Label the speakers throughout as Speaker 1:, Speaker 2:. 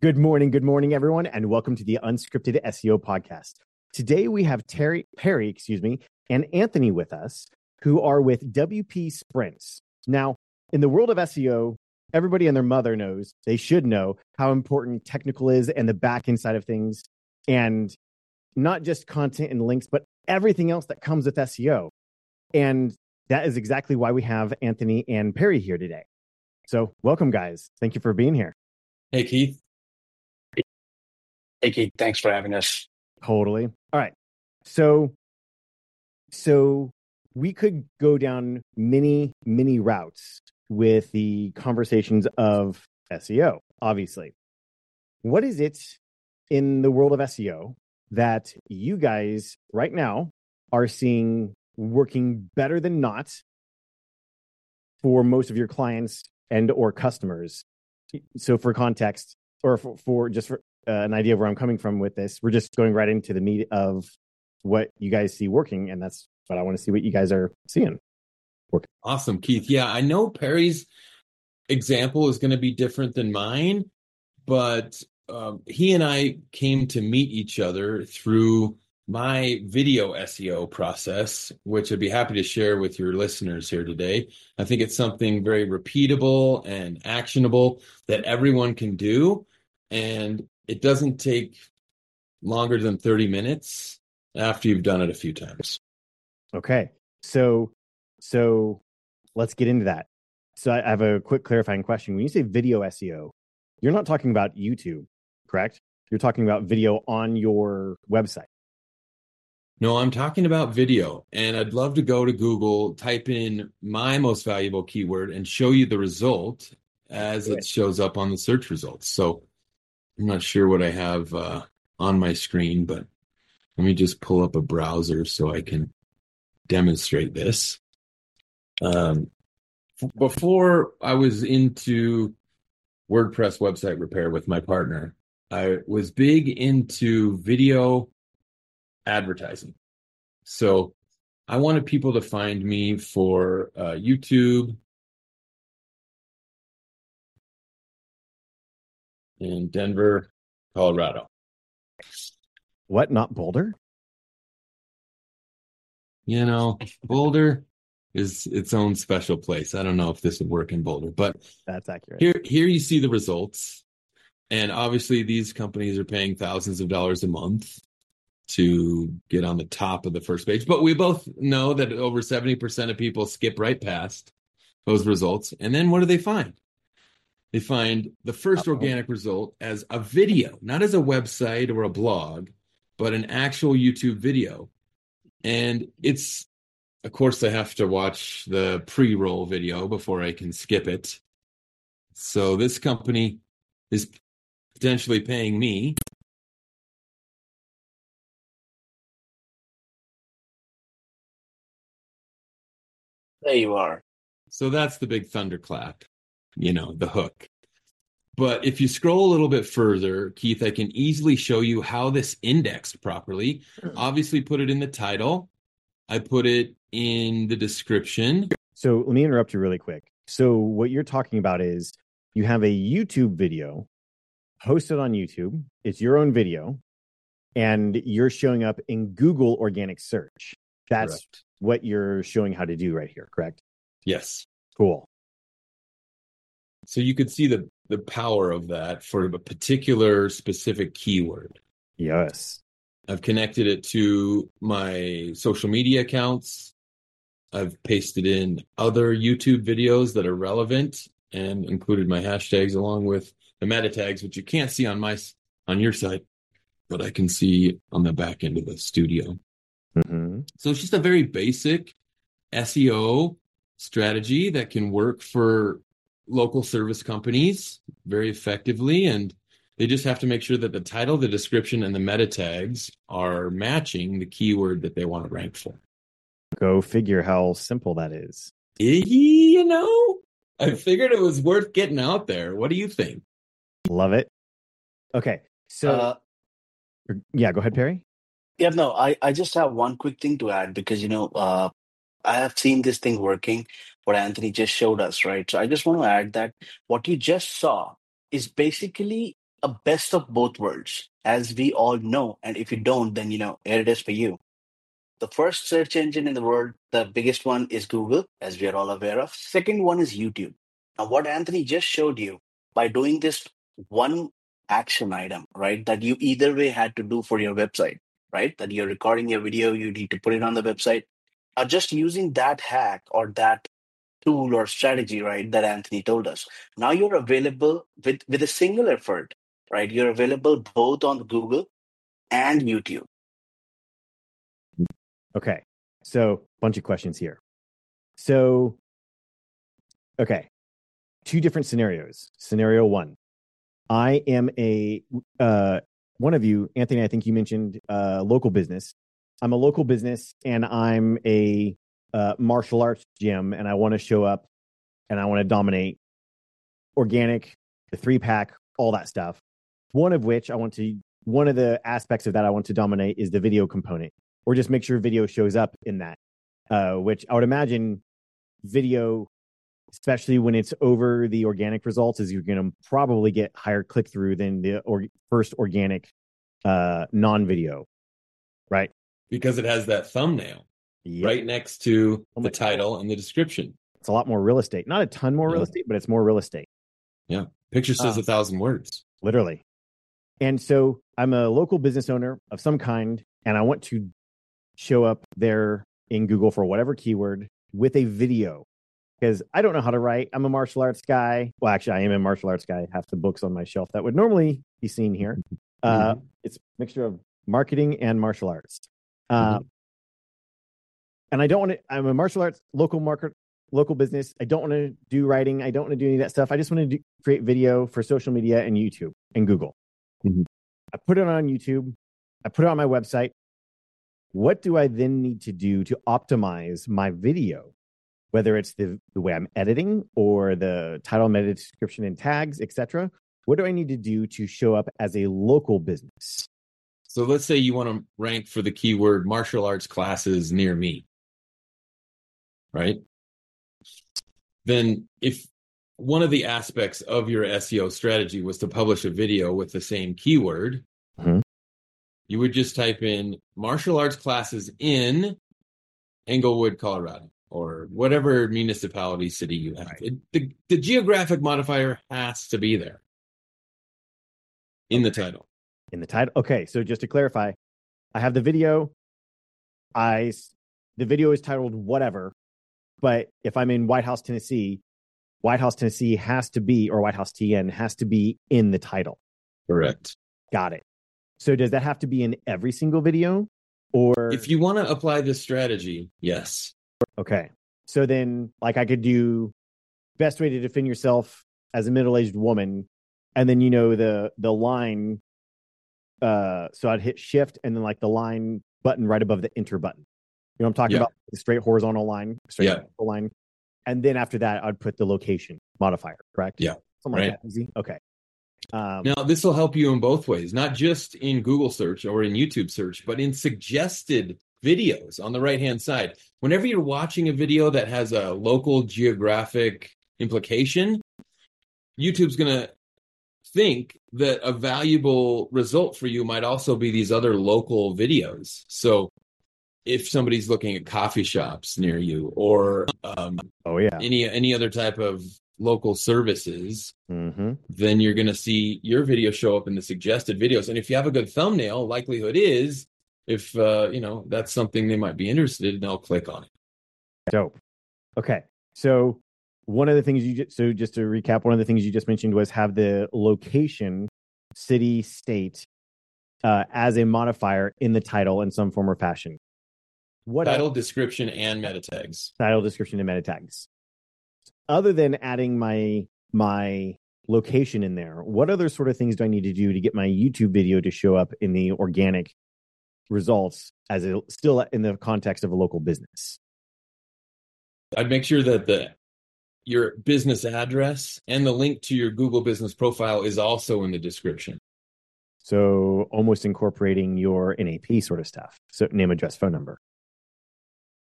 Speaker 1: Good morning, everyone, and welcome to the Unscripted SEO podcast. Today we have Perry, and Anthony with us, who are with WP Sprints. Now, in the world of SEO, everybody and their mother knows, they should know how important technical is and the back end side of things, and not just content and links, but everything else that comes with SEO. And that is exactly why we have Anthony and Perry here today. So welcome, guys. Thank you for being here.
Speaker 2: Hey, Keith.
Speaker 3: Hey, Keith, thanks for having us.
Speaker 1: Totally. All right. So we could go down many routes with the conversations of SEO, obviously. What is it in the world of SEO that you guys right now are seeing working better than not for most of your clients and or customers? So for context, or for an idea of where I'm coming from with this, we're just going right into the meat of what you guys see working, and that's what I want to see what you guys are seeing working.
Speaker 2: Awesome, Keith. Yeah, I know Perry's example is going to be different than mine, but he and I came to meet each other through my video SEO process, which I'd be happy to share with your listeners here today. I think it's something very repeatable and actionable that everyone can do, and it doesn't take longer than 30 minutes after you've done it a few times.
Speaker 1: Okay. So let's get into that. So I have a quick clarifying question. When you say video SEO, you're not talking about YouTube, correct? You're talking about video on your website.
Speaker 2: No, I'm talking about video, and I'd love to go to Google, type in my most valuable keyword, and show you the result as it shows up on the search results. So I'm not sure what I have on my screen, but let me just pull up a browser so I can demonstrate this. Before I was into WordPress website repair with my partner, I was big into video advertising. So I wanted people to find me for YouTube in Denver, Colorado.
Speaker 1: What, not Boulder?
Speaker 2: You know, Boulder is its own special place. I don't know if this would work in Boulder, but
Speaker 1: that's accurate.
Speaker 2: Here you see the results. And obviously these companies are paying thousands of dollars a month to get on the top of the first page. But we both know that over 70% of people skip right past those results. And then what do they find? They find the first organic result as a video, not as a website or a blog, but an actual YouTube video. And it's, of course, I have to watch the pre-roll video before I can skip it. So this company is potentially paying me
Speaker 3: There you are.
Speaker 2: So that's the big thunderclap, the hook. But if you scroll a little bit further, Keith, I can easily show you how this indexed properly. Obviously, put it in the title. I put it in the description.
Speaker 1: So let me interrupt you really quick. So what you're talking about is you have a YouTube video hosted on YouTube. It's your own video, and you're showing up in Google organic search. That's correct. What you're showing how to do right here, correct?
Speaker 2: Yes.
Speaker 1: Cool.
Speaker 2: So you could see the power of that for a particular specific keyword.
Speaker 1: Yes.
Speaker 2: I've connected it to my social media accounts. I've pasted in other YouTube videos that are relevant and included my hashtags along with the meta tags, which you can't see on your site, but I can see on the back end of the studio.
Speaker 1: Mm-hmm.
Speaker 2: So it's just a very basic SEO strategy that can work for local service companies very effectively. And they just have to make sure that the title, the description, and the meta tags are matching the keyword that they want to rank for.
Speaker 1: Go figure how simple that is.
Speaker 2: I figured it was worth getting out there. What do you think?
Speaker 1: Love it. Okay. So, yeah, go ahead, Perry.
Speaker 3: Yeah, no, I just have one quick thing to add because, I have seen this thing working, what Anthony just showed us, right? So I just want to add that what you just saw is basically a best of both worlds, as we all know. And if you don't, then here it is for you. The first search engine in the world, the biggest one is Google, as we are all aware of. Second one is YouTube. Now, what Anthony just showed you by doing this one action item, right, that you either way had to do for your website, right, that you're recording your video, you need to put it on the website. Now, just using that hack or that tool or strategy, right, that Anthony told us, now you're available with a single effort, right? You're available both on Google and YouTube.
Speaker 1: Okay. So, bunch of questions here. So, okay. Two different scenarios. Scenario one, I am one of you, Anthony, I think you mentioned local business. I'm a local business and I'm a martial arts gym, and I want to show up and I want to dominate organic, the 3-pack, all that stuff. One of the aspects of that I want to dominate is the video component, or just make sure video shows up in that, which I would imagine video, especially when it's over the organic results, is you're going to probably get higher click-through than the first organic non-video, right?
Speaker 2: Because it has that thumbnail right next to the title and the description.
Speaker 1: It's a lot more real estate. Not a ton more real estate, but it's more real estate.
Speaker 2: Yeah. Picture says 1,000 words.
Speaker 1: Literally. And so I'm a local business owner of some kind, and I want to show up there in Google for whatever keyword with a video, because I don't know how to write. I'm a martial arts guy. Well, actually, I am a martial arts guy. Half the books on my shelf that would normally be seen here. It's a mixture of marketing and martial arts. And I don't want to, I'm a martial arts local business. I don't want to do writing. I don't want to do any of that stuff. I just want to create video for social media and YouTube and Google. I put it on YouTube. I put it on my website. What do I then need to do to optimize my video? Whether it's the way I'm editing or the title, meta description, and tags, etc. What do I need to do to show up as a local business?
Speaker 2: So let's say you want to rank for the keyword martial arts classes near me, right? Then if one of the aspects of your SEO strategy was to publish a video with the same keyword, you would just type in martial arts classes in Englewood, Colorado, or whatever municipality, city you have. Right. The geographic modifier has to be there in the title.
Speaker 1: In the title. Okay, so just to clarify, I have the video. The video is titled whatever, but if I'm in White House, Tennessee has to be, or White House TN has to be in the title.
Speaker 2: Correct.
Speaker 1: Got it. So does that have to be in every single video? Or
Speaker 2: if you want to apply this strategy, yes.
Speaker 1: Okay. So then, like, I could do best way to defend yourself as a middle-aged woman, and then the line. So I'd hit shift and then like the line button right above the enter button. You know what I'm talking about? The straight horizontal line, vertical line. And then after that, I'd put the location modifier, correct?
Speaker 2: Yeah.
Speaker 1: Something like that. Easy. Okay.
Speaker 2: Now, this will help you in both ways, not just in Google search or in YouTube search, but in suggested videos on the right-hand side. Whenever you're watching a video that has a local geographic implication, YouTube's going to think that a valuable result for you might also be these other local videos. if somebody's looking at coffee shops near you or any other type of local services, then you're going to see your video show up in the suggested videos. And if you have a good thumbnail, likelihood is if that's something they might be interested in, they'll click on it.
Speaker 1: Dope. Okay. So one of the things just to recap, one of the things you just mentioned was have the location, city, state as a modifier in the title in some form or fashion. What
Speaker 2: title, description, and meta tags.
Speaker 1: Title, description, and meta tags. Other than adding my location in there, what other sort of things do I need to do to get my YouTube video to show up in the organic results as still in the context of a local business?
Speaker 2: I'd make sure that your business address and the link to your Google business profile is also in the description.
Speaker 1: So almost incorporating your NAP sort of stuff. So name, address, phone number.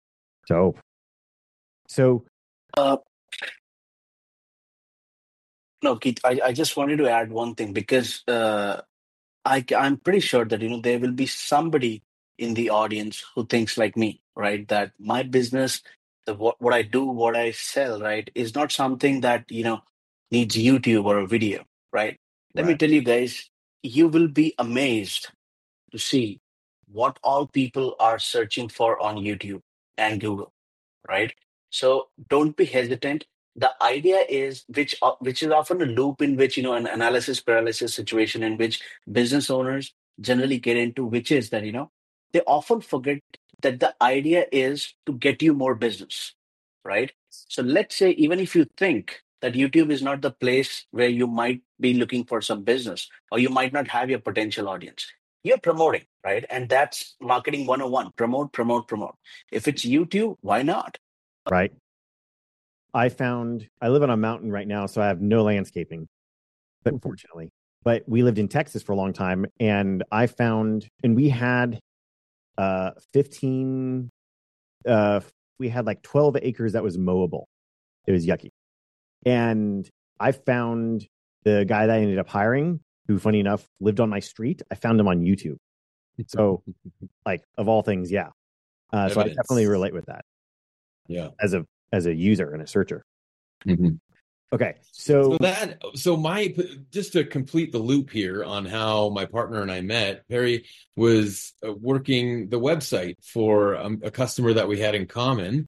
Speaker 1: So
Speaker 3: No, Keith, I just wanted to add one thing because I'm pretty sure that there will be somebody in the audience who thinks like me, right? That my business, what I do, what I sell, right, is not something that needs YouTube or a video, right? Let me
Speaker 1: Right.
Speaker 3: tell you guys, you will be amazed to see what all people are searching for on YouTube and Google, right? So don't be hesitant. The idea is which is often a loop in which an analysis paralysis situation in which business owners generally get into, which is that they often forget that the idea is to get you more business, right? So let's say even if you think that YouTube is not the place where you might be looking for some business or you might not have your potential audience, you're promoting, right? And that's marketing 101. Promote, promote, promote. If it's YouTube, why not?
Speaker 1: Right. I live on a mountain right now, so I have no landscaping, but fortunately. But we lived in Texas for a long time, and we had 15, we had like 12 acres that was mowable. It was yucky. And I found the guy that I ended up hiring, who, funny enough, lived on my street. I found him on YouTube. So, like, of all things, yeah. So I definitely relate with that.
Speaker 2: Yeah.
Speaker 1: As a user and a searcher.
Speaker 2: Mm-hmm.
Speaker 1: Okay, so
Speaker 2: just to complete the loop here on how my partner and I met, Perry was working the website for a customer that we had in common.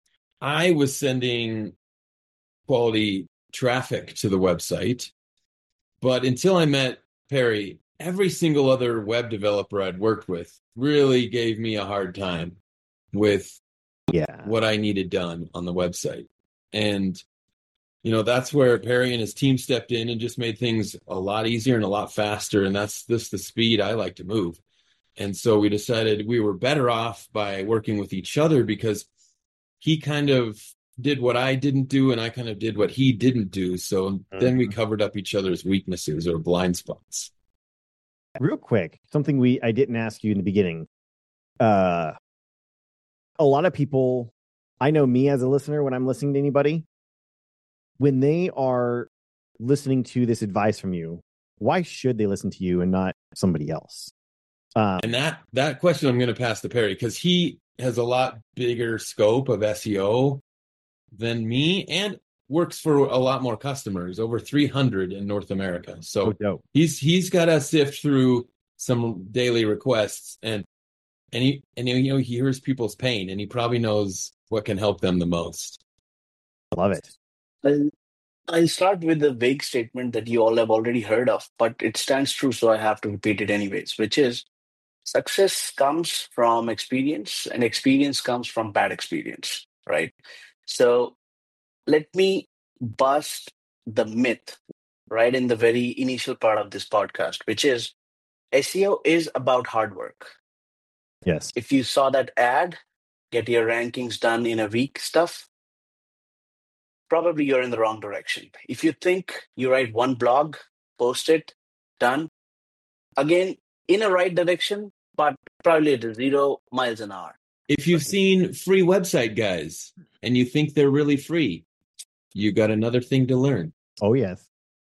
Speaker 2: I was sending quality traffic to the website, but until I met Perry, every single other web developer I'd worked with really gave me a hard time with what I needed done on the website. And that's where Perry and his team stepped in and just made things a lot easier and a lot faster. And that's just the speed I like to move. And so we decided we were better off by working with each other because he kind of did what I didn't do and I kind of did what he didn't do. So then we covered up each other's weaknesses or blind spots.
Speaker 1: Real quick, something I didn't ask you in the beginning. A lot of people, I know me as a listener, when I'm listening to anybody, when they are listening to this advice from you, why should they listen to you and not somebody else?
Speaker 2: And that question I'm going to pass to Perry because he has a lot bigger scope of SEO than me and works for a lot more customers, over 300 in North America. So he's got to sift through some daily requests and he hears people's pain and he probably knows what can help them the most.
Speaker 1: I love it.
Speaker 3: I'll start with the vague statement that you all have already heard of, but it stands true, so I have to repeat it anyways, which is success comes from experience and experience comes from bad experience, right? So let me bust the myth right in the very initial part of this podcast, which is SEO is about hard work.
Speaker 1: Yes.
Speaker 3: If you saw that ad, get your rankings done in a week stuff, probably you're in the wrong direction. If you think you write one blog, post it, done, again, in a right direction, but probably at 0 miles an hour.
Speaker 2: If you've seen free website guys and you think they're really free, you got another thing to learn.
Speaker 1: Oh, yes.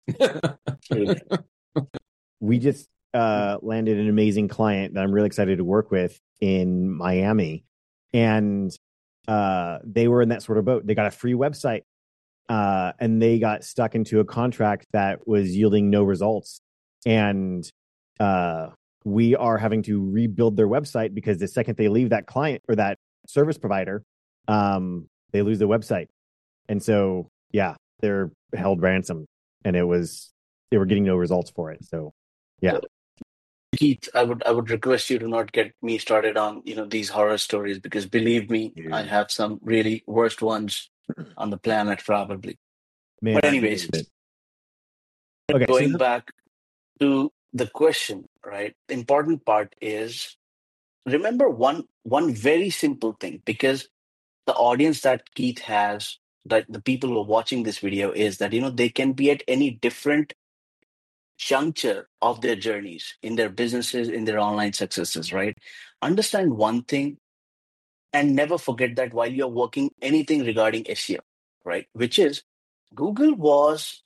Speaker 1: We just landed an amazing client that I'm really excited to work with in Miami. And they were in that sort of boat. They got a free website and they got stuck into a contract that was yielding no results. And we are having to rebuild their website because the second they leave that client or that service provider, they lose the website. And so, yeah, they're held ransom and they were getting no results for it. So, yeah.
Speaker 3: Keith, I would request you to not get me started on these horror stories because believe me, I have some really worst ones on the planet probably.
Speaker 1: Man,
Speaker 3: but anyways,
Speaker 1: okay,
Speaker 3: going back to the question, right? The important part is remember one very simple thing, because the audience that Keith has, that the people who are watching this video, is that they can be at any different juncture of their journeys in their businesses, in their online successes, right? Understand one thing and never forget that while you're working anything regarding SEO, right? Which is Google was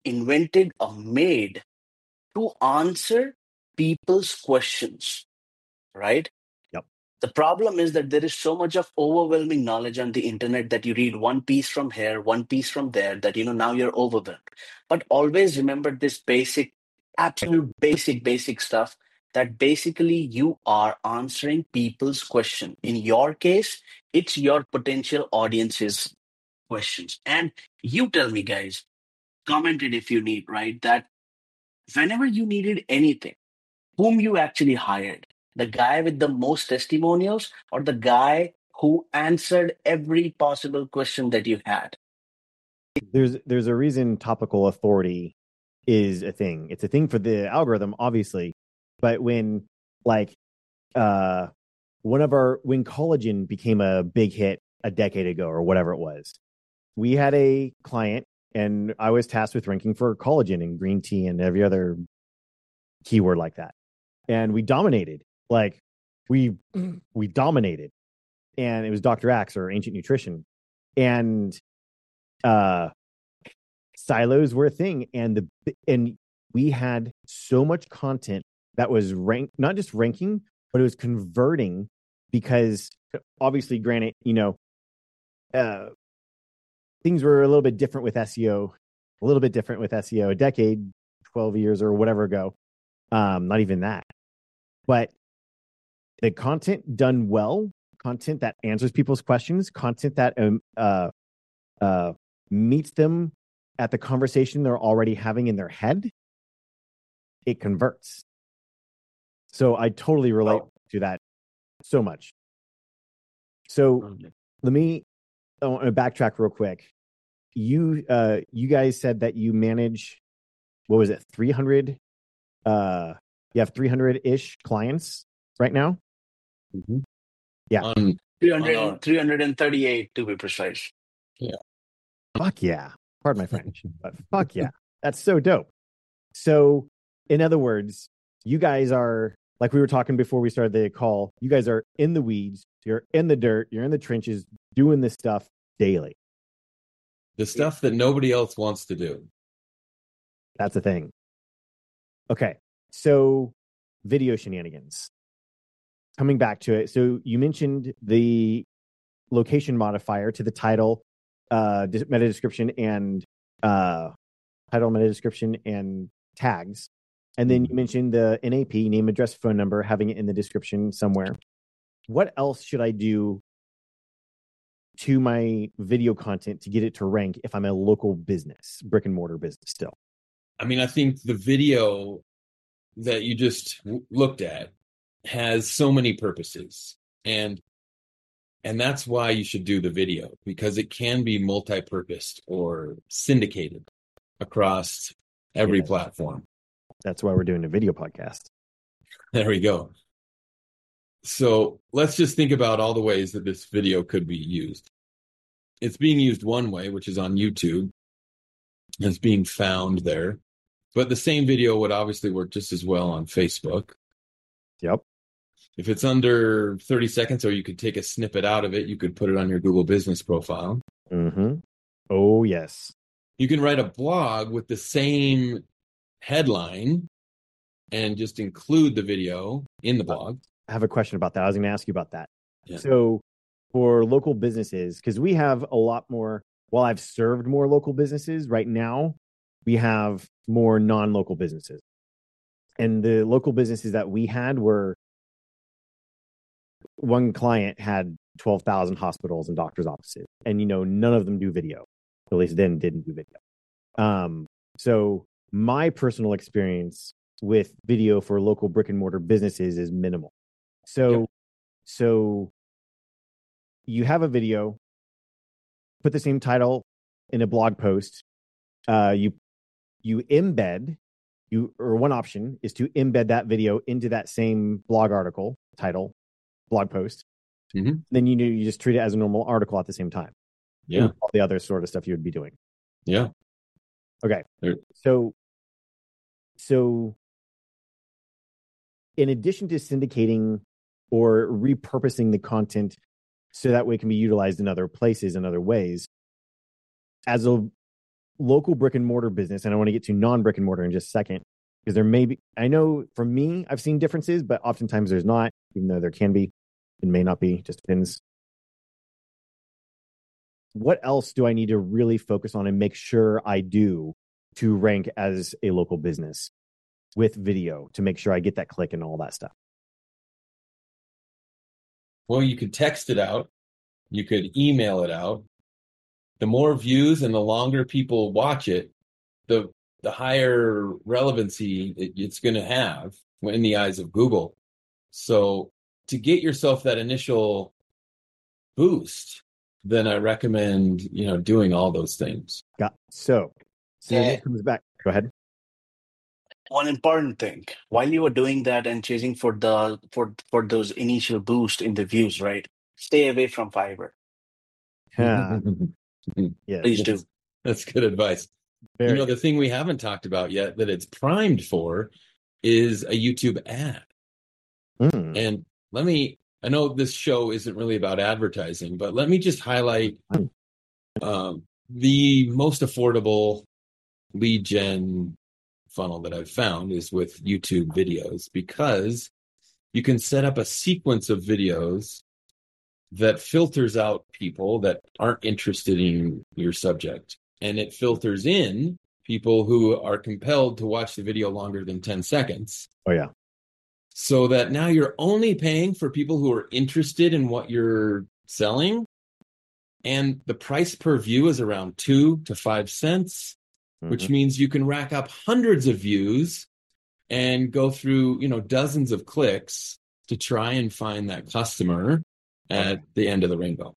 Speaker 3: invented or made to answer people's questions, right?
Speaker 1: Yep.
Speaker 3: The problem is that there is so much of overwhelming knowledge on the internet that you read one piece from here, one piece from there, that now you're overwhelmed. But always remember this basic, absolute basic stuff, that basically you are answering people's question. In your case, it's your potential audience's questions. And you tell me, guys, comment it if you need, right? That whenever you needed anything, whom you actually hired, the guy with the most testimonials or the guy who answered every possible question that you had?
Speaker 1: There's a reason topical authority is a thing. It's a thing for the algorithm, obviously, but when when collagen became a big hit a decade ago or whatever it was, we had a client and I was tasked with ranking for collagen and green tea and every other keyword like that. And we dominated. Like we dominated. And it was Dr. Axe or Ancient Nutrition. And silos were a thing. And we had so much content that was not just ranking, but it was converting, because obviously, granted, things were a little bit different with SEO, a decade, 12 years or whatever ago. Not even that. But the content done well, content that answers people's questions, content that meets them at the conversation they're already having in their head, it converts. So I totally relate to that so much. So I want to backtrack real quick. You guys said that you manage, what was it, 300? You have 300-ish clients right now?
Speaker 2: Mm-hmm.
Speaker 1: Yeah.
Speaker 3: 338 to be precise.
Speaker 2: Yeah.
Speaker 1: Fuck yeah. Pardon my French, but fuck yeah. That's so dope. So, in other words, you guys are, like we were talking before we started the call, you guys are in the weeds, you're in the dirt, you're in the trenches, doing this stuff daily.
Speaker 2: The stuff that nobody else wants to do.
Speaker 1: That's the thing. Okay. So, video shenanigans. Coming back to it. So, you mentioned the location modifier to the title, meta description and tags. And then you mentioned the NAP, name, address, phone number, having it in the description somewhere. What else should I do to my video content to get it to rank if I'm a local business, brick and mortar business still?
Speaker 2: I mean, I think the video that you just looked at has so many purposes. And that's why you should do the video, because it can be multi-purposed or syndicated across every platform.
Speaker 1: That's why we're doing a video podcast.
Speaker 2: There we go. So let's just think about all the ways that this video could be used. It's being used one way, which is on YouTube. It's being found there. But the same video would obviously work just as well on Facebook.
Speaker 1: Yep.
Speaker 2: If it's under 30 seconds, or you could take a snippet out of it, you could put it on your Google Business profile.
Speaker 1: Mm-hmm. Oh, yes.
Speaker 2: You can write a blog with the same headline and just include the video in the blog.
Speaker 1: I have a question about that. I was going to ask you about that.
Speaker 2: Yeah.
Speaker 1: So for local businesses, because we have a lot more, while I've served more local businesses, right now we have more non-local businesses. And the local businesses that we had were, one client had 12,000 hospitals and doctors' offices. And, none of them do video. At least then didn't do video. So my personal experience with video for local brick and mortar businesses is minimal. So you have a video, put the same title in a blog post. You embed, or one option is to embed that video into that same blog article title, blog post.
Speaker 2: Mm-hmm. Then
Speaker 1: you just treat it as a normal article at the same time.
Speaker 2: Yeah.
Speaker 1: All the other sort of stuff you would be doing.
Speaker 2: Yeah.
Speaker 1: Okay.
Speaker 2: There.
Speaker 1: So in addition to syndicating or repurposing the content so that way it can be utilized in other places and other ways, as a local brick and mortar business, and I want to get to non-brick and mortar in just a second, because there may be, I know for me, I've seen differences, but oftentimes there's not, even though there can be. It may not be, just depends. What else do I need to really focus on and make sure I do to rank as a local business with video to make sure I get that click and all that stuff?
Speaker 2: Well, you could text it out. You could email it out. The more views and the longer people watch it, the higher relevancy it's going to have in the eyes of Google. So to get yourself that initial boost, then I recommend, doing all those things.
Speaker 1: So it comes back. Go ahead.
Speaker 3: One important thing, while you were doing that and chasing for those initial boost in the views, right? Stay away from Fiverr.
Speaker 1: Yeah. Yes.
Speaker 3: Please do.
Speaker 2: That's good advice. The thing we haven't talked about yet that it's primed for is a YouTube ad. And I know this show isn't really about advertising, but let me just highlight the most affordable lead gen funnel that I've found is with YouTube videos, because you can set up a sequence of videos that filters out people that aren't interested in your subject. And it filters in people who are compelled to watch the video longer than 10 seconds.
Speaker 1: Oh, yeah.
Speaker 2: So that now you're only paying for people who are interested in what you're selling. And the price per view is around 2 to 5 cents, which means you can rack up hundreds of views and go through, dozens of clicks to try and find that customer at the end of the rainbow.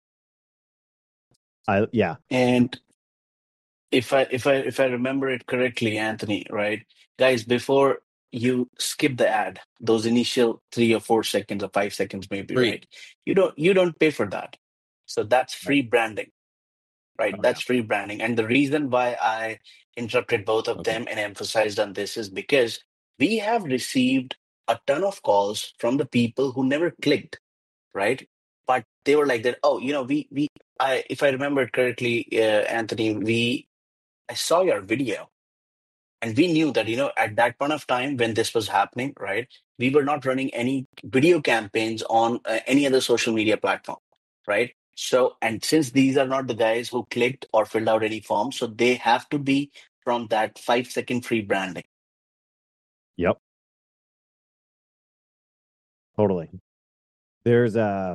Speaker 1: Yeah.
Speaker 3: And if I remember it correctly, Anthony, right? Guys, before you skip the ad, those initial 3 or 4 seconds or 5 seconds maybe,
Speaker 2: Free.
Speaker 3: right? You don't pay for that. So that's free branding. Right. That's free branding. And the reason why I interrupted both of them and emphasized on this is because we have received a ton of calls from the people who never clicked, right? But they were like that, if I remember it correctly, Anthony, I saw your video and we knew that, at that point of time when this was happening, right, we were not running any video campaigns on any other social media platform, right? So, and since these are not the guys who clicked or filled out any form, so they have to be from that 5-second free branding.
Speaker 1: Yep. Totally. There's I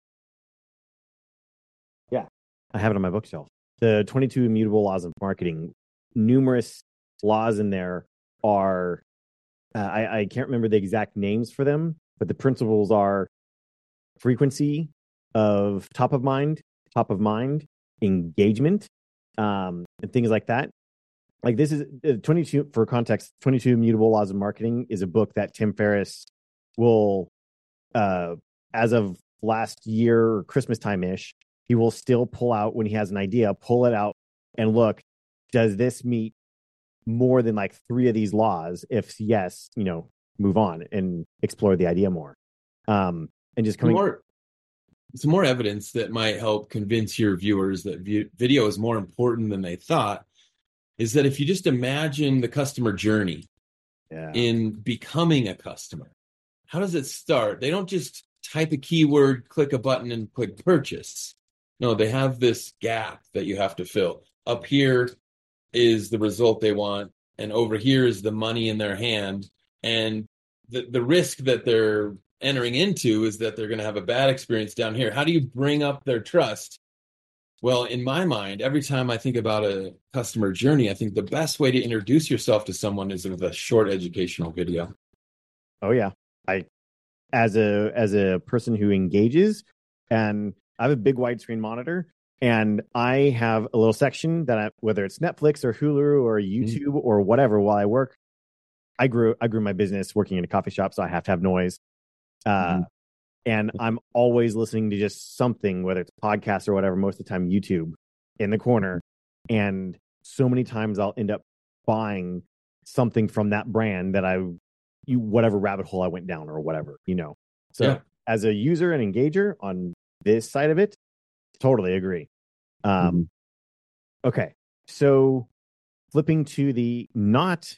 Speaker 1: have it on my bookshelf. The 22 Immutable Laws of Marketing. Numerous laws in there are, I can't remember the exact names for them, but the principles are frequency of top of mind, engagement, and things like that. Like this is 22, for context, 22 Immutable Laws of Marketing is a book that Tim Ferriss will, as of last year, Christmas time-ish, he will still pull out when he has an idea, pull it out and look, does this meet more than like 3 of these laws? If yes, move on and explore the idea more. And just coming
Speaker 2: some more evidence that might help convince your viewers that video is more important than they thought is that if you just imagine the customer journey in becoming a customer, how does it start? They don't just type a keyword, click a button, and click purchase. No, they have this gap that you have to fill. Up here is the result they want, and over here is the money in their hand. And the risk that they're entering into is that they're going to have a bad experience down here. How do you bring up their trust? Well, in my mind, every time I think about a customer journey, I think the best way to introduce yourself to someone is with a short educational video.
Speaker 1: Oh yeah. As a person who engages, and I have a big widescreen monitor, and I have a little section that whether it's Netflix or Hulu or YouTube or whatever, while I work, I grew my business working in a coffee shop, so I have to have noise. And I'm always listening to just something, whether it's a podcast or whatever, most of the time YouTube in the corner. And so many times I'll end up buying something from that brand that whatever rabbit hole I went down or whatever, So as a user and engager on this side of it, totally agree. Okay. So flipping to the not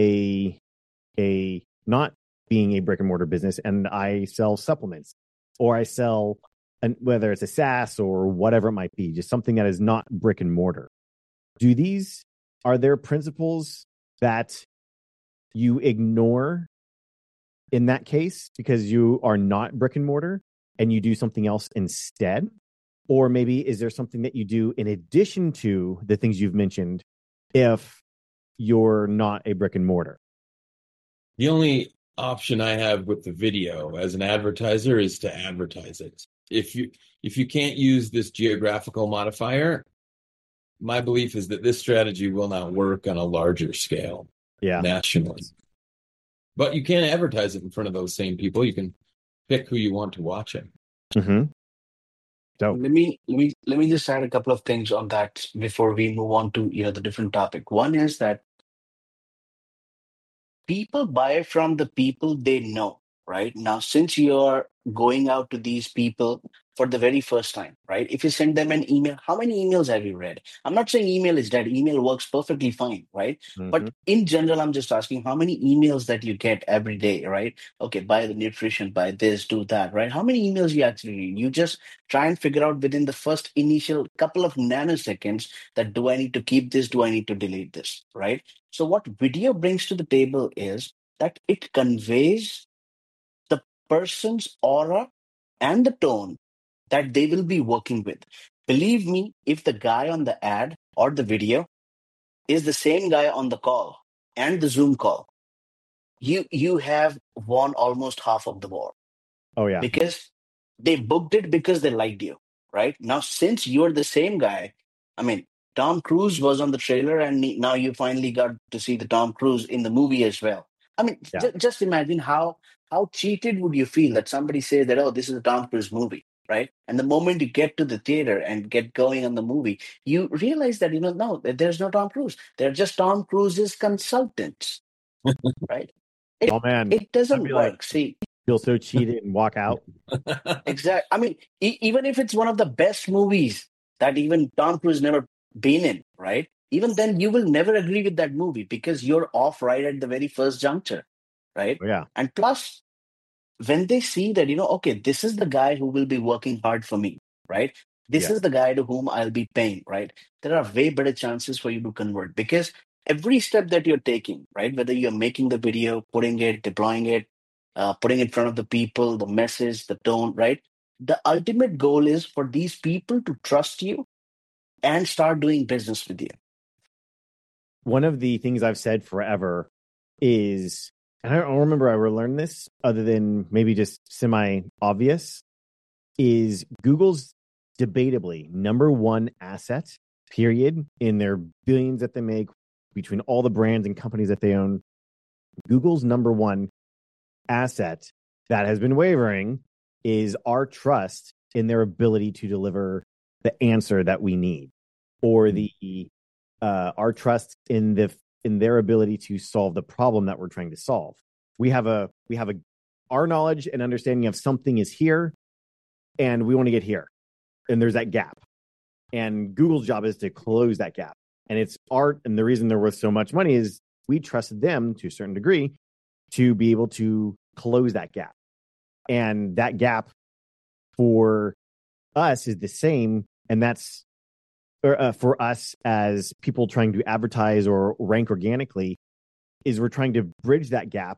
Speaker 1: not being a brick and mortar business, and I sell supplements, or I sell, and whether it's a SaaS or whatever it might be, just something that is not brick and mortar. Are there principles that you ignore in that case because you are not brick and mortar and you do something else instead? Or maybe is there something that you do in addition to the things you've mentioned if you're not a brick and mortar?
Speaker 2: The only option I have with the video as an advertiser is to advertise it. If you can't use this geographical modifier, my belief is that this strategy will not work on a larger scale, nationally. But you can advertise it in front of those same people. You can pick who you want to watch it.
Speaker 1: Mm-hmm. So
Speaker 3: Let me just add a couple of things on that before we move on to the different topic. One is that people buy from the people they know, right? Now, since you're going out to these people for the very first time, right? If you send them an email, how many emails have you read? I'm not saying email is dead. Email works perfectly fine, right? But in general, I'm just asking how many emails that you get every day, right? Okay, buy the nutrition, buy this, do that, right? How many emails you actually read? You just try and figure out within the first initial couple of nanoseconds that do I need to keep this? Do I need to delete this, right? So what video brings to the table is that it conveys the person's aura and the tone that they will be working with. Believe me, if the guy on the ad or the video is the same guy on the call and the Zoom call, you have won almost half of the war.
Speaker 1: Oh, yeah.
Speaker 3: Because they booked it because they liked you, right? Now, since you're the same guy, I mean, Tom Cruise was on the trailer, and now you finally got to see the Tom Cruise in the movie as well. I mean, just imagine how cheated would you feel that somebody says that, oh, this is a Tom Cruise movie, right? And the moment you get to the theater and get going on the movie, you realize that, no, there's no Tom Cruise. They're just Tom Cruise's consultants, right?
Speaker 1: Oh, man.
Speaker 3: It doesn't work. See,
Speaker 1: feel so cheated and walk out.
Speaker 3: Exactly. I mean, even if it's one of the best movies that even Tom Cruise never been in, right? Even then, you will never agree with that movie because you're off right at the very first juncture, right?
Speaker 1: Oh, yeah.
Speaker 3: And plus, when they see that, okay, this is the guy who will be working hard for me, right? This is the guy to whom I'll be paying, right? There are way better chances for you to convert because every step that you're taking, right? Whether you're making the video, putting it, deploying it, putting in front of the people, the message, the tone, right? The ultimate goal is for these people to trust you and start doing business with you.
Speaker 1: One of the things I've said forever is, and I don't remember I learned this other than maybe just semi-obvious, is Google's debatably number one asset, period, in their billions that they make between all the brands and companies that they own. Google's number one asset that has been wavering is our trust in their ability to deliver the answer that we need, or our trust in their ability to solve the problem that we're trying to solve. We have our knowledge and understanding of something is here, and we want to get here, and there's that gap, and Google's job is to close that gap. And it's art, and the reason they're worth so much money is we trusted them to a certain degree to be able to close that gap. And that gap for us is the same, and that's for us as people trying to advertise or rank organically, is we're trying to bridge that gap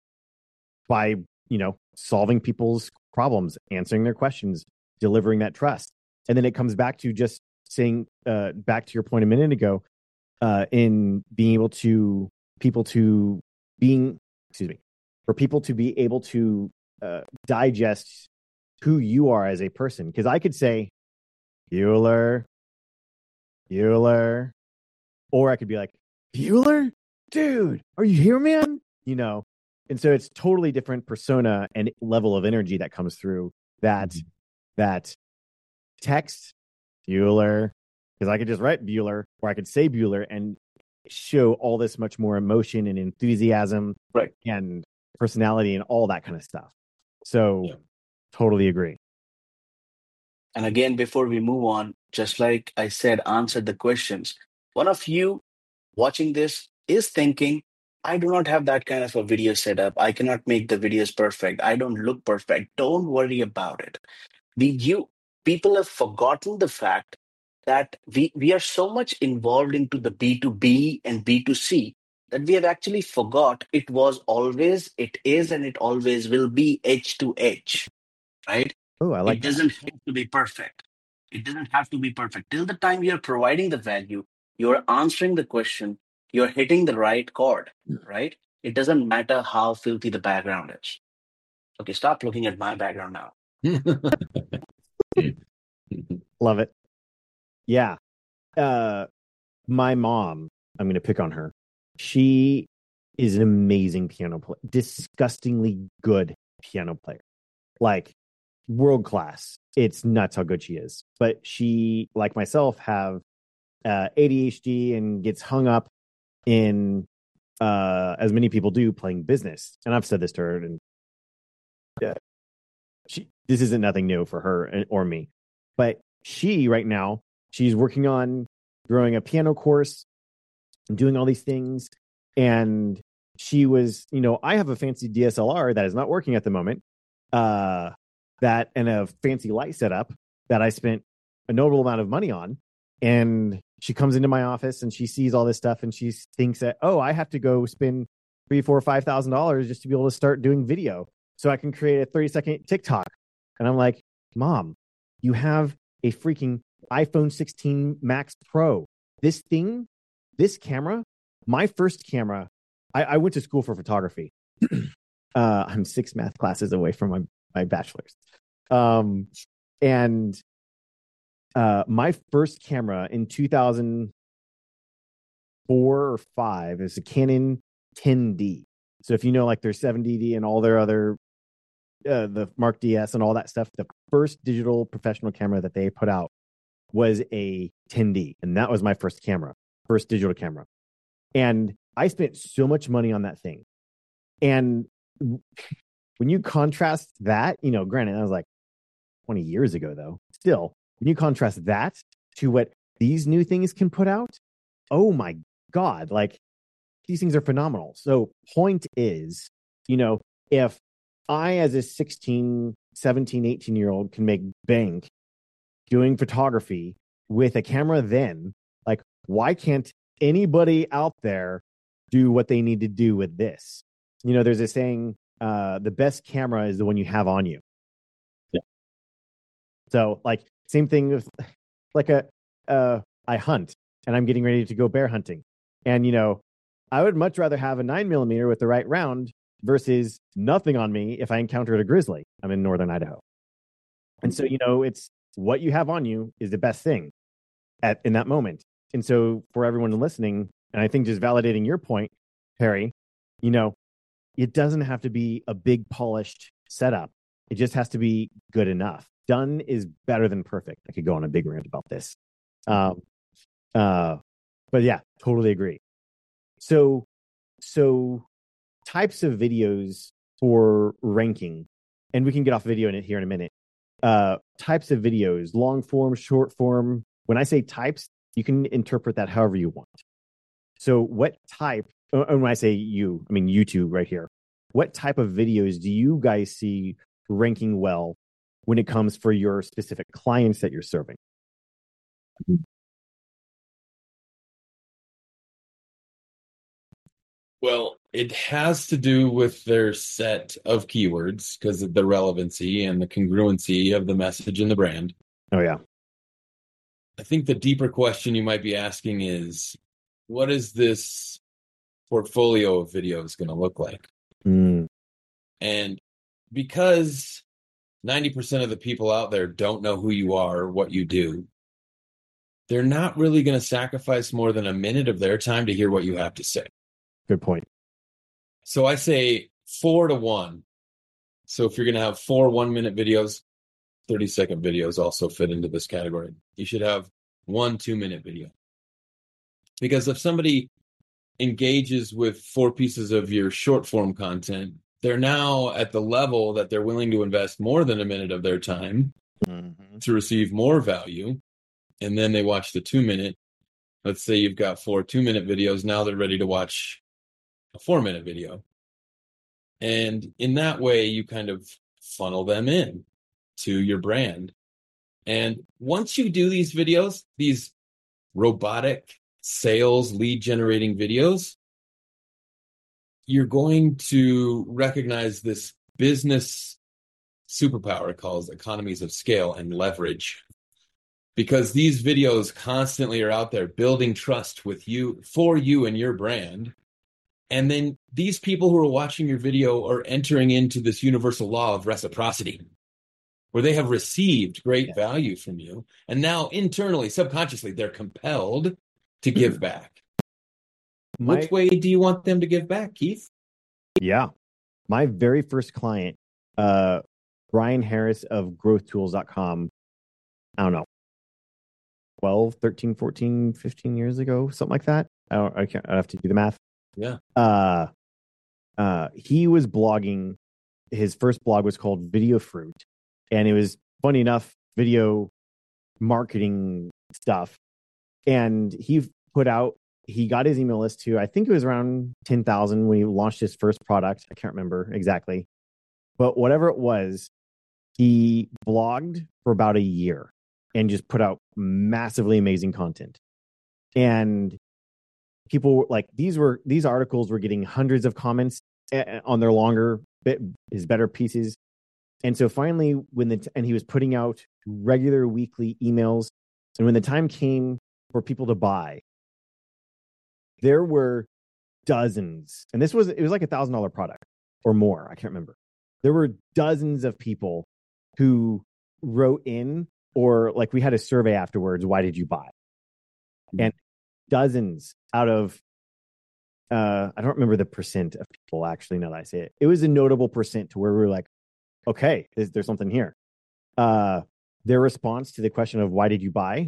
Speaker 1: by, solving people's problems, answering their questions, delivering that trust. And then it comes back to just saying, back to your point a minute ago, in being able to for people to be able to digest who you are as a person. Because I could say, Bueller, or I could be like, Bueller? Dude, are you here, man? And so it's totally different persona and level of energy that comes through that text Bueller, because I could just write Bueller, or I could say Bueller and show all this much more emotion and enthusiasm,
Speaker 3: right,
Speaker 1: and personality and all that kind of stuff. So totally agree.
Speaker 3: And again, before we move on, just like I said, answer the questions. One of you watching this is thinking, I do not have that kind of a video setup. I cannot make the videos perfect. I don't look perfect. Don't worry about it. You people have forgotten the fact that we are so much involved into the B2B and B2C that we have actually forgot it was always, it is, and it always will be edge to edge, right?
Speaker 1: Oh, I like
Speaker 3: It
Speaker 1: that.
Speaker 3: doesn't have to be perfect. It doesn't have to be perfect. Till the time you're providing the value, you're answering the question, you're hitting the right chord, right? It doesn't matter how filthy the background is. Okay, stop looking at my background now.
Speaker 1: Love it. Yeah. My mom, I'm going to pick on her. She is an amazing piano player, disgustingly good piano player, like world class. It's nuts how good she is. But she, like myself, have ADHD and gets hung up in, as many people do, playing business. And I've said this to her, and this isn't nothing new for her or me. But she, right now, she's working on growing a piano course and doing all these things. And she was, I have a fancy DSLR that is not working at the moment, that and a fancy light setup that I spent a notable amount of money on. And she comes into my office and she sees all this stuff and she thinks that, oh, I have to go spend $3,000, $4,000, $5,000 just to be able to start doing video so I can create a 30-second TikTok. And I'm like, Mom, you have a freaking iPhone 16 Max Pro. This camera, my first camera, I went to school for photography. I'm 6 math classes away from my bachelor's. And my first camera in 2004 or 5 is a Canon 10D. So if you know, like their 7DD and all their other, the Mark DS and all that stuff, the first digital professional camera that they put out was a 10D. And that was my first digital camera. And I spent so much money on that thing. And when you contrast that, granted, that was like 20 years ago, though. Still, when you contrast that to what these new things can put out, oh my God, like these things are phenomenal. So point is, if I, as a 16, 17, 18-year-old can make bank doing photography with a camera then, like, why can't anybody out there do what they need to do with this? There's a saying, the best camera is the one you have on you.
Speaker 2: Yeah.
Speaker 1: So, like, same thing with, like, I hunt and I'm getting ready to go bear hunting. And, I would much rather have a 9mm with the right round versus nothing on me if I encountered a grizzly. I'm in northern Idaho. And so, it's what you have on you is the best thing in that moment. And so for everyone listening, and I think just validating your point, Perry, it doesn't have to be a big polished setup. It just has to be good enough. Done is better than perfect. I could go on a big rant about this. But yeah, totally agree. So types of videos for ranking, and we can get off video in it here in a minute. Types of videos, long form, short form. When I say types, you can interpret that however you want. So what type, and when I say you, I mean you two right here. What type of videos do you guys see ranking well when it comes for your specific clients that you're serving?
Speaker 2: Well, it has to do with their set of keywords because of the relevancy and the congruency of the message and the brand.
Speaker 1: Oh, yeah.
Speaker 2: I think the deeper question you might be asking is, what is this portfolio of videos going to look like?
Speaker 1: Mm.
Speaker 2: And because 90% of the people out there don't know who you are or what you do, they're not really going to sacrifice more than a minute of their time to hear what you have to say.
Speaker 1: Good point.
Speaker 2: So I say 4-1. So if you're going to have 4 1-minute videos, 30-second videos also fit into this category. You should have 1 2-minute video. Because if somebody engages with 4 pieces of your short form content, they're now at the level that they're willing to invest more than a minute of their time to receive more value. And then they watch the 2-minute let's say you've got 4 2-minute videos. Now they're ready to watch a 4-minute video. And in that way, you kind of funnel them in to your brand. And once you do these videos, these robotic sales lead generating videos, you're going to recognize this business superpower called economies of scale and leverage. Because these videos constantly are out there building trust with you, for you and your brand. And then these people who are watching your video are entering into this universal law of reciprocity, where they have received great value from you. And now internally, subconsciously, they're compelled to give back. Which way do you want them to give back, Keith?
Speaker 1: Yeah. My very first client, Brian Harris of growthtools.com, I don't know, 12, 13, 14, 15 years ago, something like that. I have to do the math.
Speaker 2: Yeah.
Speaker 1: He was blogging. His first blog was called Video Fruit, and it was, funny enough, video marketing stuff. And he got his email list to, I think it was around 10,000 when he launched his first product. I can't remember exactly, but whatever it was, he blogged for about a year and just put out massively amazing content. And people like these articles were getting hundreds of comments on their his better pieces. And so finally, and he was putting out regular weekly emails. And when the time came for people to buy, there were dozens, and it was like $1,000 product or more. I can't remember. There were dozens of people who wrote in, or like we had a survey afterwards. Why did you buy? And dozens out of, I don't remember the percent of people actually. Now that I say it, it was a notable percent to where we were like, okay, there's something here. Their response to the question of why did you buy?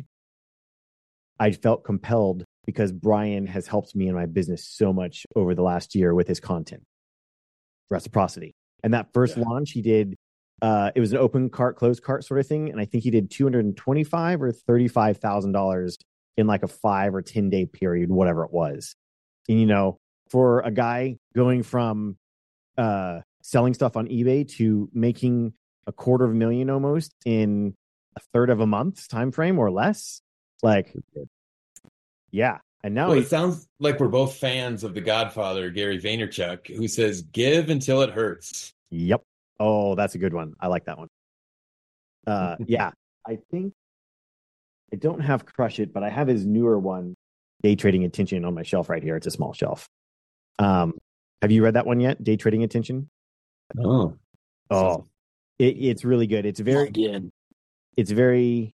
Speaker 1: I felt compelled because Brian has helped me in my business so much over the last year with his content. Reciprocity. And that first launch he did, it was an open cart, closed cart sort of thing. And I think he did $225,000 or $35,000 in like a 5 or 10 day period, whatever it was. And, for a guy going from selling stuff on eBay to making $250,000 almost in a third of a month's time frame or less, like, yeah. And now
Speaker 2: it sounds like we're both fans of the Godfather, Gary Vaynerchuk, who says, give until it hurts.
Speaker 1: Yep. Oh, that's a good one. I like that one. Yeah. I think I don't have Crush It, but I have his newer one, Day Trading Attention, on my shelf right here. It's a small shelf. Have you read that one yet? Day Trading Attention? It's really good. It's very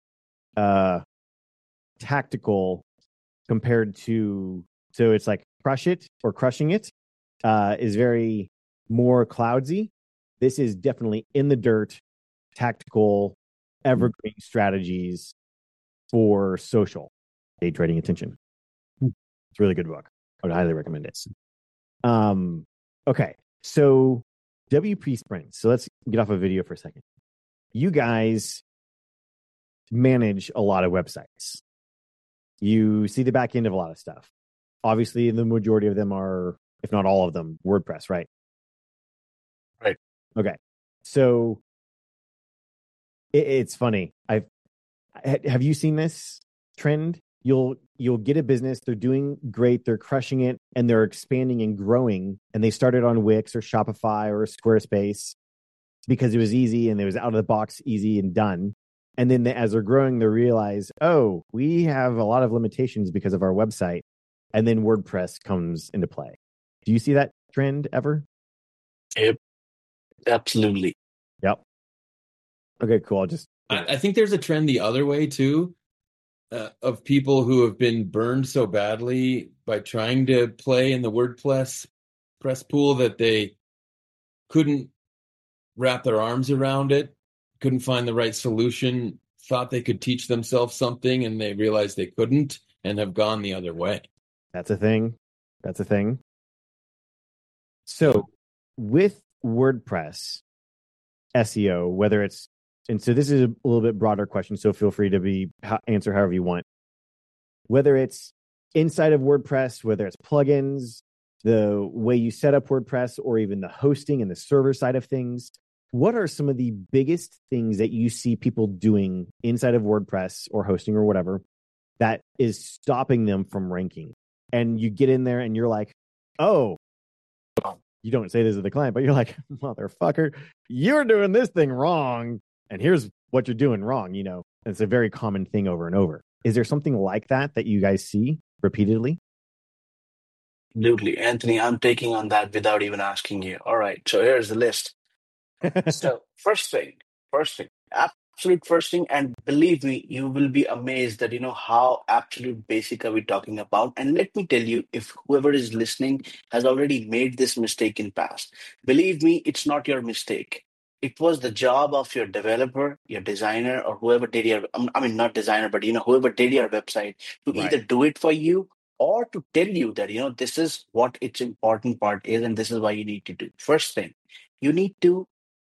Speaker 1: tactical compared to, so it's like Crush It or Crushing It is very more cloudsy. This is definitely in the dirt, tactical, evergreen strategies for social. Day Trading Attention. It's a really good book. I would highly recommend it. Okay, so WP Sprint. So let's get off of video for a second. You guys manage a lot of websites. You see the back end of a lot of stuff. Obviously, the majority of them are, if not all of them, WordPress, right?
Speaker 3: Right.
Speaker 1: Okay. So it's funny. Have you seen this trend? You'll get a business, they're doing great, they're crushing it, and they're expanding and growing, and they started on Wix or Shopify or Squarespace because it was easy and it was out of the box, easy and done. And then as they're growing, they realize, oh, we have a lot of limitations because of our website. And then WordPress comes into play. Do you see that trend ever?
Speaker 3: Yep. Absolutely.
Speaker 1: Yep. Okay, cool.
Speaker 2: I think there's a trend the other way too, of people who have been burned so badly by trying to play in the WordPress press pool that they couldn't wrap their arms around it, couldn't find the right solution, thought they could teach themselves something, and they realized they couldn't and have gone the other way.
Speaker 1: That's a thing. So with WordPress SEO, whether it's, and so this is a little bit broader question, so feel free to answer however you want. whether it's inside of WordPress, whether it's plugins, the way you set up WordPress, or even the hosting and the server side of things. What are some of the biggest things that you see people doing inside of WordPress or hosting or whatever that is stopping them from ranking? And you get in there and you're like, oh, you don't say this to the client, but you're like, motherfucker, you're doing this thing wrong. And here's what you're doing wrong. And it's a very common thing over and over. Is there something like that you guys see repeatedly?
Speaker 3: Absolutely. Anthony, I'm taking on that without even asking you. All right. So here's the list. So first thing, absolute first thing, and believe me, you will be amazed that how absolute basic are we talking about. And let me tell you, if whoever is listening has already made this mistake in past, believe me, it's not your mistake. It was the job of your developer, your designer, or whoever did your, not designer, but whoever did your website to either do it for you or to tell you that, this is what its important part is and this is why you need to do. First thing, you need to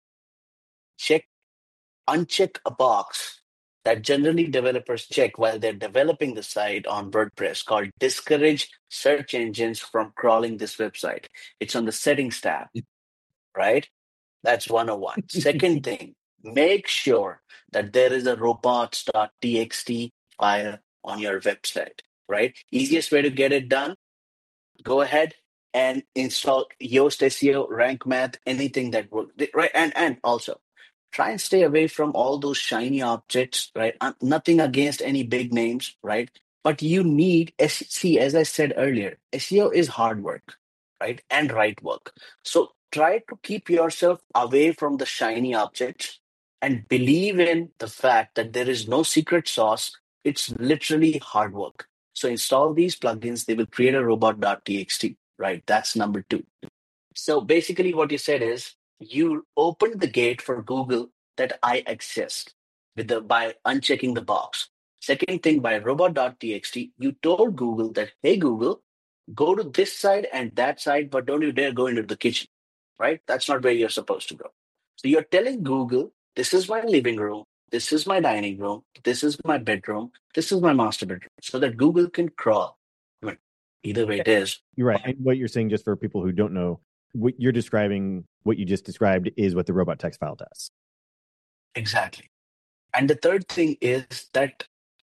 Speaker 3: uncheck a box that generally developers check while they're developing the site on WordPress called discourage search engines from crawling this website. It's on the settings tab, right? That's 101. Second thing, make sure that there is a robots.txt file on your website, right? Easiest way to get it done, go ahead and install Yoast SEO, Rank Math, anything that works, right? And also, try and stay away from all those shiny objects, right? Nothing against any big names, right? But you need, see, as I said earlier, SEO is hard work, right? And right work. So try to keep yourself away from the shiny objects and believe in the fact that there is no secret sauce. It's literally hard work. So install these plugins. They will create a robot.txt, right? That's number 2. So basically what you said is, you opened the gate for Google that I exist by unchecking the box. Second thing, by robot.txt, you told Google that, hey, Google, go to this side and that side, but don't you dare go into the kitchen, right? That's not where you're supposed to go. So you're telling Google, this is my living room, this is my dining room, this is my bedroom, this is my master bedroom, so that Google can crawl. Either way it is.
Speaker 1: You're right. And what you're saying, just for people who don't know, what you're describing, what you just described is what the robot text file does.
Speaker 3: Exactly. And the third thing is that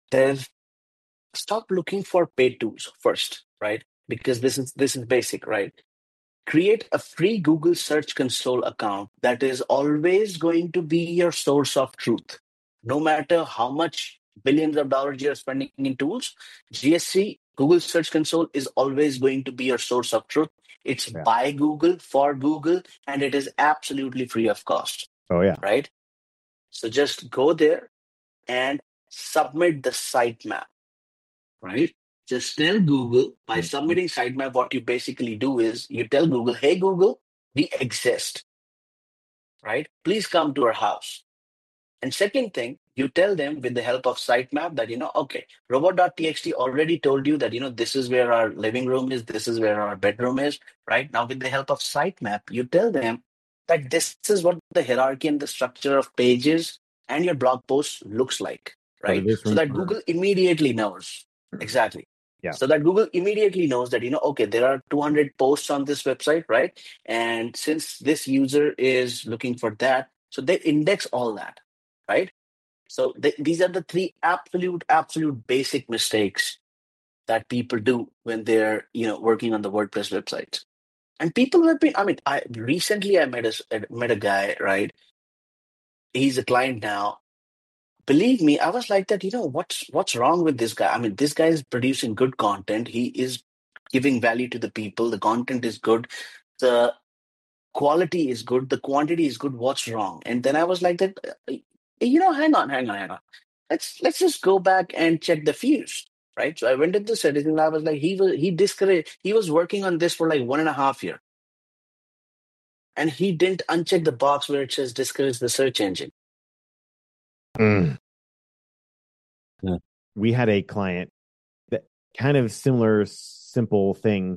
Speaker 3: stop looking for paid tools first, right? Because this is basic, right? Create a free Google Search Console account that is always going to be your source of truth. No matter how much billions of dollars you're spending in tools, GSC, Google Search Console, is always going to be your source of truth. It's by Google, for Google, and it is absolutely free of cost.
Speaker 1: Oh, yeah.
Speaker 3: Right? So just go there and submit the sitemap, right? Just tell Google, by submitting sitemap, what you basically do is you tell Google, hey, Google, we exist, right? Please come to our house. And second thing, you tell them with the help of sitemap that, okay, robot.txt already told you that, this is where our living room is, this is where our bedroom is, right? Now, with the help of sitemap, you tell them that this is what the hierarchy and the structure of pages and your blog posts looks like, right? So that Google immediately knows. Exactly.
Speaker 1: Yeah.
Speaker 3: So that Google immediately knows that, okay, there are 200 posts on this website, right? And since this user is looking for that, so they index all that, right? So these are the 3 absolute basic mistakes that people do when they're, working on the WordPress websites. And people have been, recently I met a guy, right? He's a client now. Believe me, I was like that, what's wrong with this guy? This guy is producing good content. He is giving value to the people. The content is good. The quality is good. The quantity is good. What's wrong? And then I was like that, hang on. Let's just go back and check the views, right? So I went into the settings and I was like, he was working on this for like 1.5 years. And he didn't uncheck the box where it says discourage the search engine.
Speaker 1: Yeah. We had a client that kind of similar, simple thing.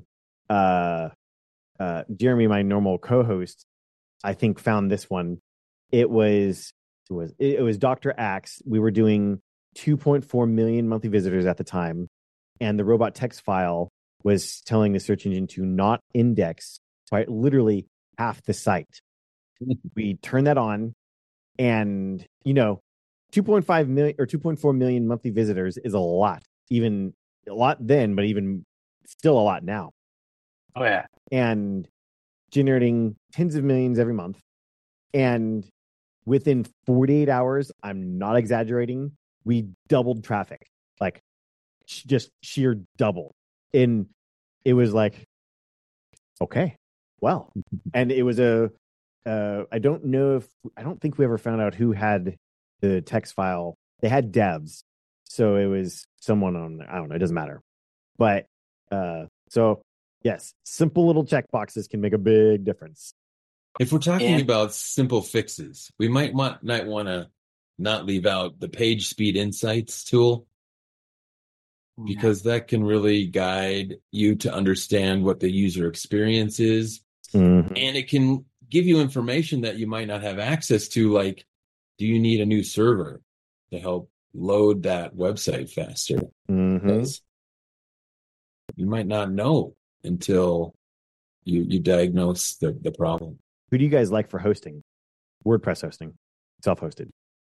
Speaker 1: Jeremy, my normal co-host, I think found this one. It was Dr. Axe. We were doing 2.4 million monthly visitors at the time. and the robot text file was telling the search engine to not index by literally half the site. We turned that on, and 2.5 million or 2.4 million monthly visitors is a lot. Even a lot then, but even still a lot now.
Speaker 3: Oh yeah.
Speaker 1: And generating tens of millions every month. And within 48 hours, I'm not exaggerating, we doubled traffic. Like just sheer double. And it was like, okay, well. And it was I don't think we ever found out who had the text file. They had devs. So it was someone on there. I don't know. It doesn't matter. But so yes, simple little checkboxes can make a big difference.
Speaker 2: If we're talking
Speaker 3: And
Speaker 2: about simple fixes, we might want to not leave out the Page Speed Insights tool, because that can really guide you to understand what the user experience is.
Speaker 1: Mm-hmm.
Speaker 2: And it can give you information that you might not have access to, like, do you need a new server to help load that website faster?
Speaker 1: Mm-hmm.
Speaker 2: Because you might not know until you diagnose the problem.
Speaker 1: Who do you guys like for hosting? WordPress hosting, self-hosted.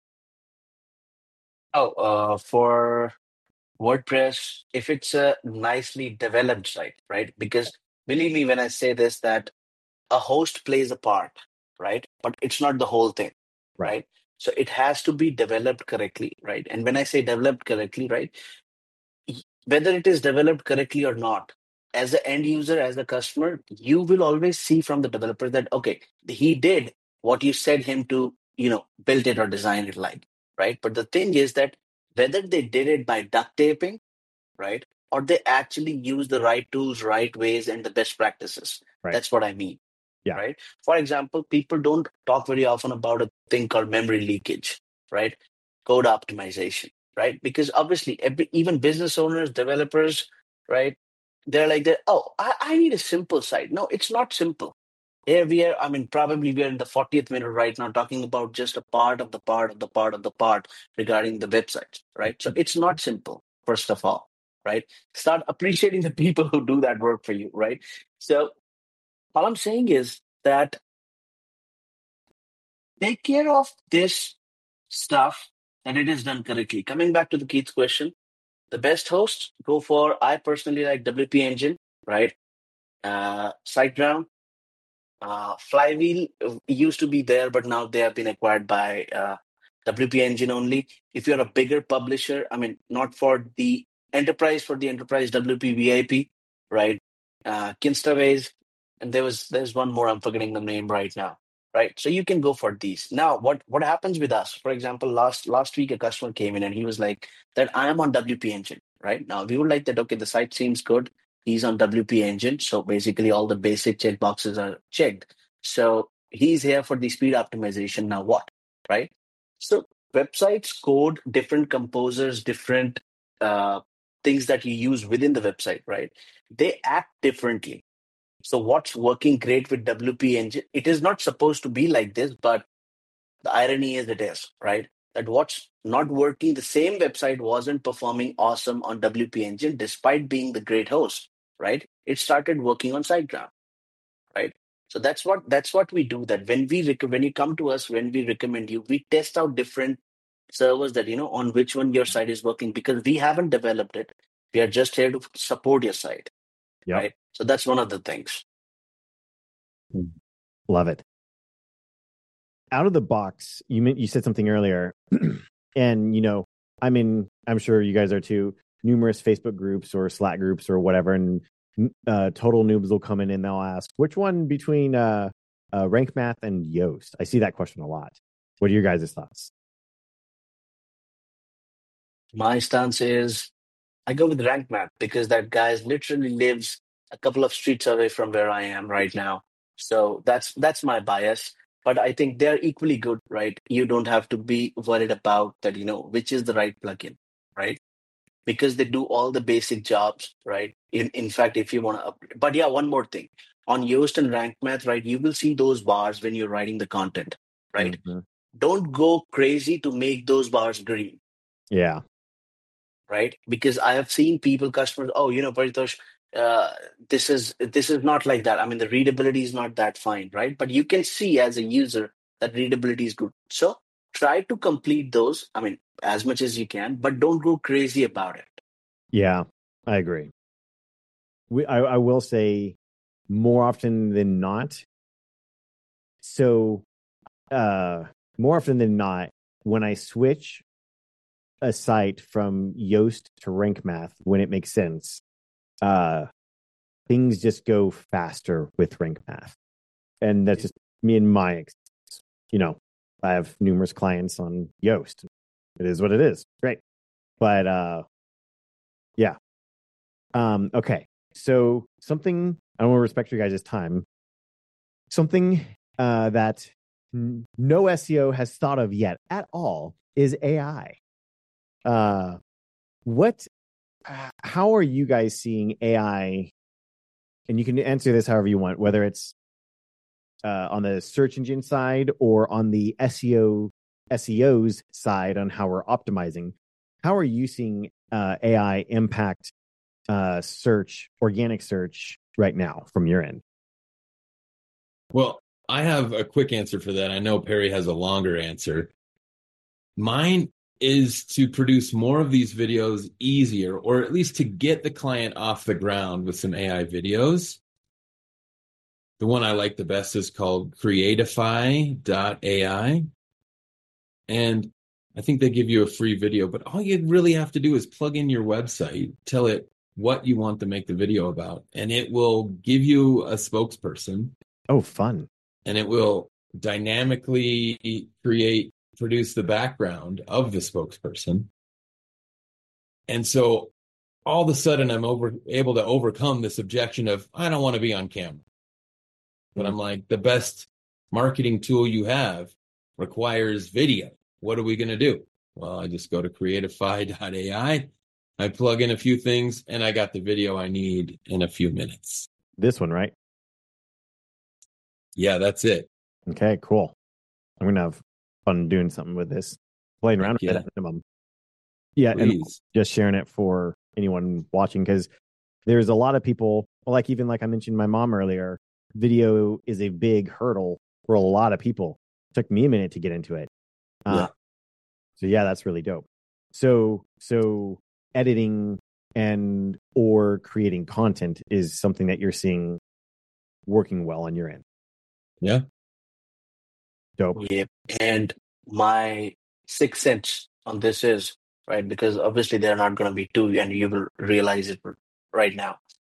Speaker 3: For WordPress, if it's a nicely developed site, right? Because believe me when I say this, that a host plays a part, right? But it's not the whole thing, right? So it has to be developed correctly, right? And when I say developed correctly, right, whether it is developed correctly or not, as the end user, as the customer, you will always see from the developer that, okay, he did what you said him to, build it or design it like, right? But the thing is that whether they did it by duct taping, right, or they actually use the right tools, right ways, and the best practices.
Speaker 1: Right.
Speaker 3: That's what I mean.
Speaker 1: Yeah.
Speaker 3: Right. For example, people don't talk very often about a thing called memory leakage, right? Code optimization, right? Because obviously, even business owners, developers, right? They're like that. Oh, I need a simple site. No, it's not simple. Here we are. I mean, probably we are in the 40th minute right now, talking about just a part of the part of the part of the part regarding the websites, right? So it's not simple. First of all, right? Start appreciating the people who do that work for you, right? So all I'm saying is that take care of this stuff and it is done correctly. Coming back to the Keith's question, the best hosts go for, I personally like WP Engine, right? SiteGround, Flywheel used to be there, but now they have been acquired by WP Engine only. If you're a bigger publisher, I mean, not for the enterprise, WP VIP, right? Kinstaways, and there's one more. I'm forgetting the name right now, right? So you can go for these. Now, what happens with us? For example, last week a customer came in and he was like that I am on WP Engine, right? Now we would like that. Okay, the site seems good. He's on WP Engine, so basically all the basic check boxes are checked. So he's here for the speed optimization. Now what, right? So websites code different composers, different things that you use within the website, right? They act differently. So what's working great with WP Engine? It is not supposed to be like this, but the irony is it is, right? That what's not working, the same website wasn't performing awesome on WP Engine despite being the great host, right? It started working on SiteGround, right? So that's what we do. That when when you come to us, when we recommend you, we test out different servers that on which one your site is working, because we haven't developed it. We are just here to support your site, right? So that's one of the things.
Speaker 1: Love it. Out of the box, you said something earlier, and I'm sure you guys are too, numerous Facebook groups or Slack groups or whatever, and total noobs will come in and they'll ask, which one between Rank Math and Yoast? I see that question a lot. What are your guys' thoughts?
Speaker 3: My stance is I go with Rank Math because that guy literally lives a couple of streets away from where I am right now. So that's my bias. But I think they're equally good, right? You don't have to be worried about that, which is the right plugin, right? Because they do all the basic jobs, right? In fact, if you want to upgrade. But yeah, one more thing. On Yoast and Rank Math, right, you will see those bars when you're writing the content, right?
Speaker 1: Mm-hmm.
Speaker 3: Don't go crazy to make those bars green.
Speaker 1: Yeah.
Speaker 3: right? Because I have seen customers, oh, Paritosh, this is not like that. I mean, the readability is not that fine, right? But you can see as a user that readability is good. So try to complete those, I mean, as much as you can, but don't go crazy about it.
Speaker 1: Yeah, I agree. I will say more often than not. So, more often than not, when I switch a site from Yoast to Rank Math, when it makes sense, things just go faster with Rank Math. And that's just me and my experience. I have numerous clients on Yoast. It is what it is. Great. But yeah. Okay. So something, I don't want to respect your guys' time. Something that no SEO has thought of yet at all is AI. How are you guys seeing AI? And you can answer this however you want, whether it's on the search engine side or on the SEO's side on how we're optimizing. How are you seeing AI impact organic search right now from your end?
Speaker 2: Well, I have a quick answer for that. I know Perry has a longer answer. Mine is to produce more of these videos easier, or at least to get the client off the ground with some AI videos. The one I like the best is called Creatify.ai. And I think they give you a free video, but all you really have to do is plug in your website, tell it what you want to make the video about, and it will give you a spokesperson.
Speaker 1: Oh, fun.
Speaker 2: And it will dynamically produce the background of the spokesperson. And so all of a sudden I'm able to overcome this objection of, I don't want to be on camera. But I'm like, the best marketing tool you have requires video. What are we going to do? Well, I just go to creatify.ai. I plug in a few things and I got the video I need in a few minutes.
Speaker 1: This one, right?
Speaker 2: Yeah, that's it.
Speaker 1: Okay, cool. I'm going to have fun doing something with this. Playing around with it at minimum. Yeah, please. And just sharing it for anyone watching, because there's a lot of people, like I mentioned my mom earlier, video is a big hurdle for a lot of people. It took me a minute to get into it. So yeah, that's really dope. So editing and or creating content is something that you're seeing working well on your end.
Speaker 2: Yeah.
Speaker 1: Dope.
Speaker 3: Yeah. And my 6 cents on this is, right, because obviously they're not going to be two, and you will realize it right now.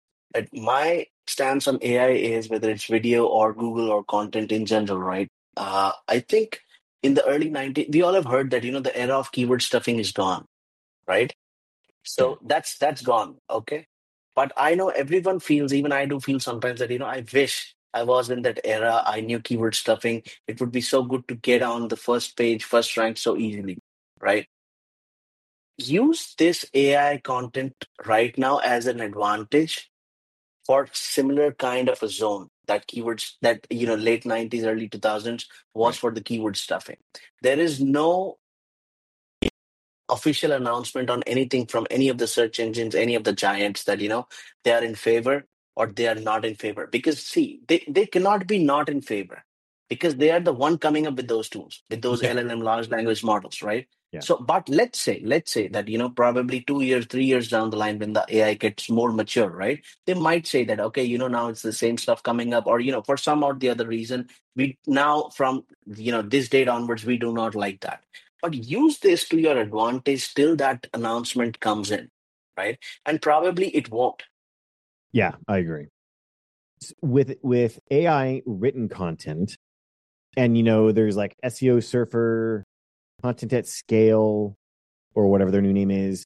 Speaker 3: My stance on AI is, whether it's video or Google or content in general, right? I think in the early 90s, we all have heard that, the era of keyword stuffing is gone, right? So that's gone, okay? But I know everyone feels, even I do feel sometimes that, I wish I was in that era. I knew keyword stuffing. It would be so good to get on the first page, first rank so easily, right? Use this AI content right now as an advantage for similar kind of a zone. That keywords that, late 90s, early 2000s was for the keyword stuffing. There is no official announcement on anything from any of the search engines, any of the giants, that, they are in favor or they are not in favor. Because see, they cannot be not in favor, because they are the one coming up with those tools, with those LLM large language models, right?
Speaker 1: Yeah.
Speaker 3: So, but let's say that, probably 2 years, 3 years down the line, when the AI gets more mature, right? They might say that, okay, now it's the same stuff coming up, or, for some or the other reason, we now from, this date onwards, we do not like that. But use this to your advantage till that announcement comes in, right? And probably it won't.
Speaker 1: Yeah, I agree. With AI written content, and there's like SEO Surfer, Content at Scale, or whatever their new name is,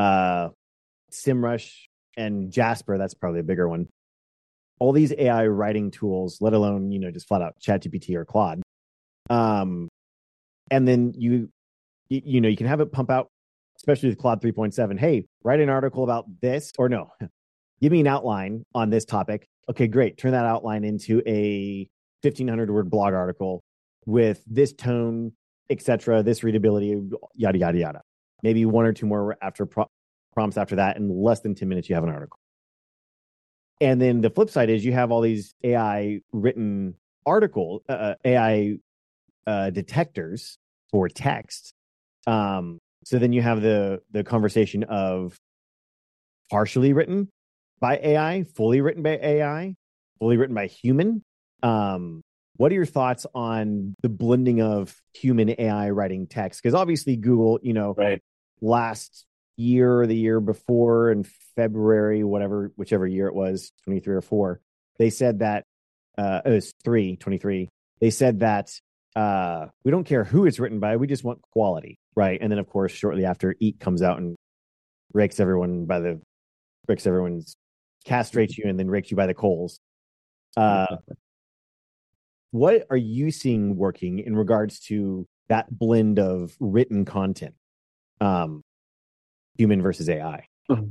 Speaker 1: SEMrush, and Jasper. That's probably a bigger one. All these AI writing tools, let alone just flat out ChatGPT or Claude, and then you can have it pump out, especially with Claude 3.7. Hey, write an article about this, or no, give me an outline on this topic. Okay, great. Turn that outline into a 1,500 word blog article with this tone, etc., this readability, yada, yada, yada. Maybe one or two more after prompts after that. In less than 10 minutes, you have an article. And then the flip side is you have all these AI written AI detectors for text. So then you have the conversation of partially written by AI, fully written by AI, fully written by human. What are your thoughts on the blending of human AI writing text? Because obviously Google,
Speaker 3: Right.
Speaker 1: last year or the year before in February, whichever year it was, 23 or 4, they said that it was 23. They said that we don't care who it's written by, we just want quality, right? And then of course, shortly after, Eat comes out and castrates you and then rakes you by the coals. What are you seeing working in regards to that blend of written content, human versus AI?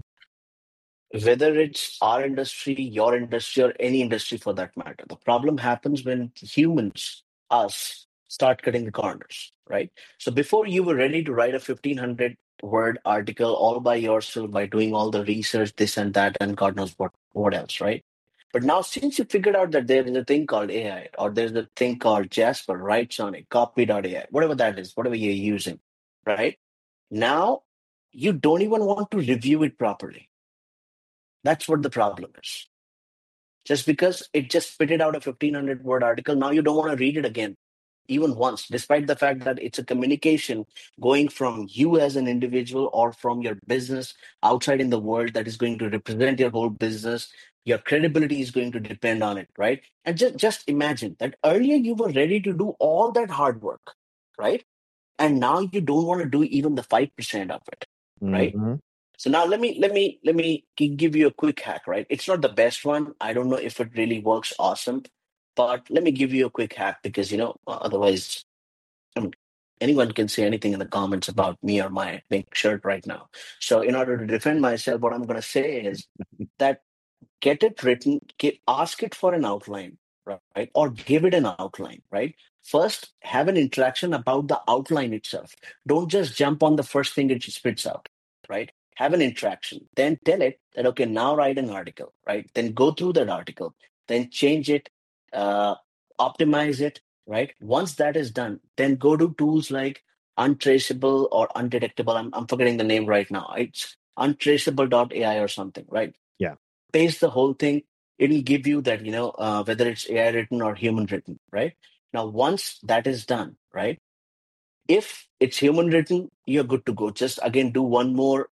Speaker 3: Whether it's our industry, your industry, or any industry for that matter, the problem happens when humans, us, start cutting the corners, right? So before you were ready to write a 1,500-word article all by yourself by doing all the research, this and that, and God knows what else, right? But now, since you figured out that there is a thing called AI, or there's a thing called Jasper, Write on it, Copy.ai, whatever that is, whatever you're using, right? Now, you don't even want to review it properly. That's what the problem is. Just because it just spitted out a 1,500-word article, now you don't want to read it again, even once, despite the fact that it's a communication going from you as an individual or from your business outside in the world that is going to represent your whole business. Your credibility is going to depend on it, right? And just imagine that earlier you were ready to do all that hard work, right? And now you don't want to do even the 5% of it, right?
Speaker 1: Mm-hmm.
Speaker 3: So now let me give you a quick hack, right? It's not the best one. I don't know if it really works awesome, but let me give you a quick hack because otherwise, anyone can say anything in the comments about me or my pink shirt right now. So in order to defend myself, what I'm going to say is that get it written, ask it for an outline, right? Or give it an outline, right? First, have an interaction about the outline itself. Don't just jump on the first thing it spits out, right? Have an interaction. Then tell it that, okay, now write an article, right? Then go through that article, then change it, uh, optimize it, right? Once that is done, then go to tools like Untraceable or Undetectable. I'm forgetting the name right now. It's untraceable.ai or something, right?
Speaker 1: Yeah.
Speaker 3: Paste the whole thing. It'll give you that, whether it's AI written or human written, right? Now, once that is done, right? If it's human written, you're good to go. Just again, do one more,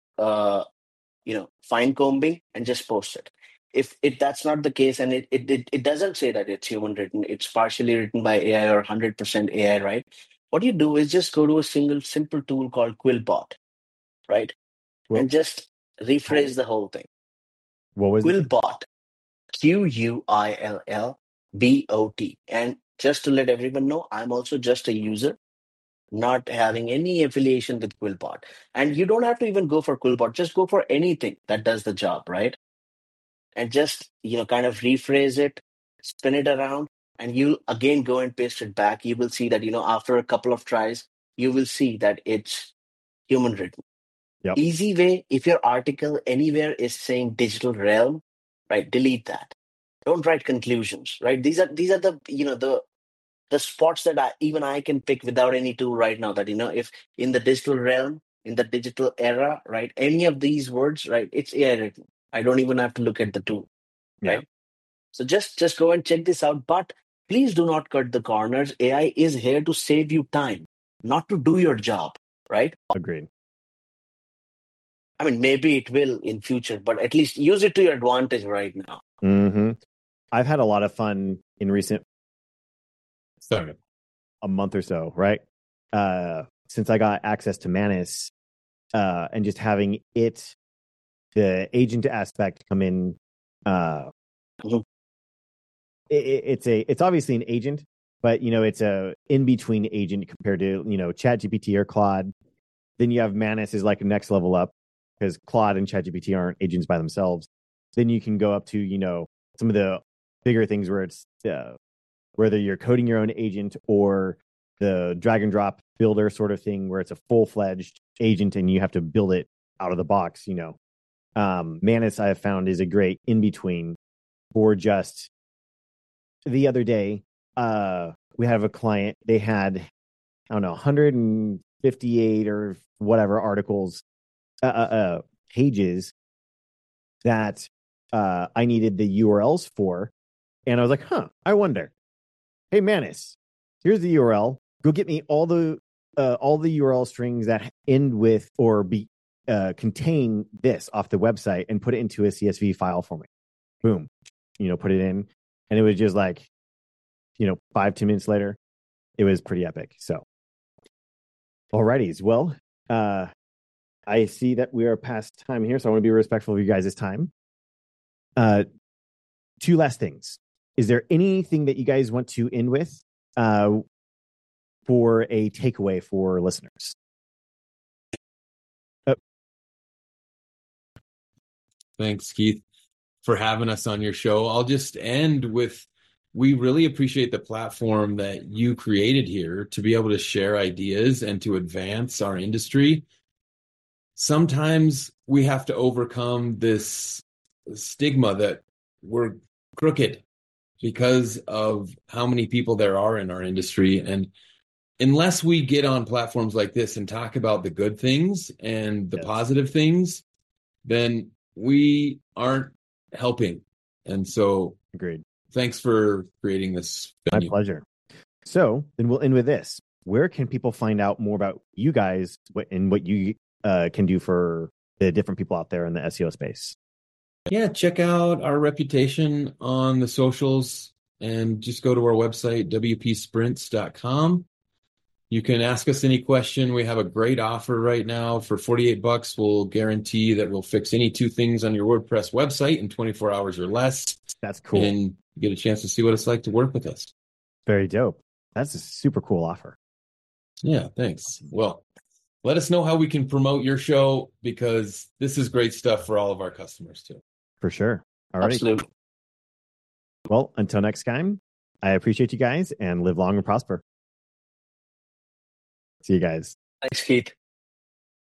Speaker 3: fine combing and just post it. If that's not the case and it doesn't say that it's human written, it's partially written by AI or 100% AI, right? What you do is just go to a simple tool called Quillbot, right?
Speaker 1: Well,
Speaker 3: And just rephrase the whole thing.
Speaker 1: what was it?
Speaker 3: Quillbot, Quillbot. And just to let everyone know, I'm also just a user, not having any affiliation with Quillbot. And you don't have to even go for Quillbot. Just go for anything that does the job, right? And just, kind of rephrase it, spin it around, and you'll again go and paste it back. You will see that, after a couple of tries, you will see that it's human written.
Speaker 1: Yep.
Speaker 3: Easy way, if your article anywhere is saying digital realm, right, delete that. Don't write conclusions, right? These are the spots that I can pick without any tool right now. That if in the digital realm, in the digital era, right, any of these words, right, it's AI written. I don't even have to look at the tool, right?
Speaker 1: Yeah.
Speaker 3: So just go and check this out. But please do not cut the corners. AI is here to save you time, not to do your job, right?
Speaker 1: Agreed.
Speaker 3: I mean, maybe it will in future, but at least use it to your advantage right now.
Speaker 1: Mm-hmm. I've had a lot of fun in recent
Speaker 2: Sorry.
Speaker 1: a month or so, right? Since I got access to Manus, and just having the agent aspect come in.
Speaker 3: Mhm.
Speaker 1: It's obviously an agent, but it's a in between agent compared to ChatGPT or Claude. Then you have Manus is like a next level up because Claude and ChatGPT aren't agents by themselves. Then you can go up to some of the bigger things where it's whether you're coding your own agent or the drag and drop builder sort of thing where it's a full-fledged agent and you have to build it out of the box, Manus I have found is a great in between for just the other day. We have a client, they had, I don't know, 158 or whatever articles, pages that I needed the URLs for. And I was like, I wonder. Hey, Manus, here's the URL. Go get me all the URL strings that end with or contain this off the website and put it into a CSV file for me. Boom. Put it in. And it was just like, 5-10 minutes later, it was pretty epic. So, alrighties. Well, I see that we are past time here, so I want to be respectful of you guys' time. 2 last things. Is there anything that you guys want to end with for a takeaway for listeners?
Speaker 2: Thanks, Keith, for having us on your show. I'll just end with, we really appreciate the platform that you created here to be able to share ideas and to advance our industry. Sometimes we have to overcome this stigma that we're crooked because of how many people there are in our industry. And unless we get on platforms like this and talk about the good things and the positive things, then we aren't helping. And so,
Speaker 1: agreed.
Speaker 2: Thanks for creating this venue.
Speaker 1: My pleasure. So then we'll end with this. Where can people find out more about you guys and what you can do for the different people out there in the SEO space?
Speaker 2: Yeah, check out our reputation on the socials and just go to our website, wpsprints.com. You can ask us any question. We have a great offer right now. For $48, we'll guarantee that we'll fix any 2 things on your WordPress website in 24 hours or less.
Speaker 1: That's cool.
Speaker 2: And get a chance to see what it's like to work with us.
Speaker 1: Very dope. That's a super cool offer.
Speaker 2: Yeah, thanks. Well, let us know how we can promote your show, because this is great stuff for all of our customers too.
Speaker 1: For sure. All right.
Speaker 3: Absolutely.
Speaker 1: Well, until next time, I appreciate you guys and live long and prosper. See you guys.
Speaker 3: Thanks, Keith.